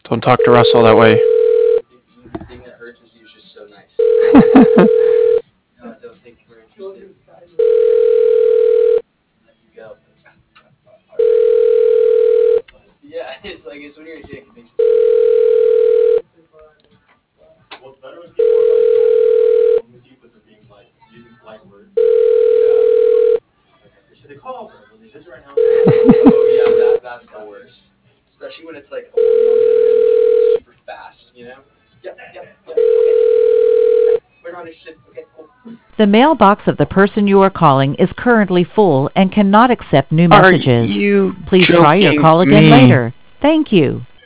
Don't talk to Russell that way. The thing that hurts is he was just so nice. No, I don't think we're interested. Let you go. Yeah, it's when you're a dick, it makes it. Well, it's better when people are like with you, but they're being like using polite words. Yeah. Okay. Should they call over? Will they visit right now? Oh yeah, that's the worst. Especially when it's like a woman on the other end, super fast, you know? Yep, okay. We're not interested. Okay, cool. The mailbox of the person you are calling is currently full and cannot accept new Are messages. you Please try your joking call again me? later. Thank you.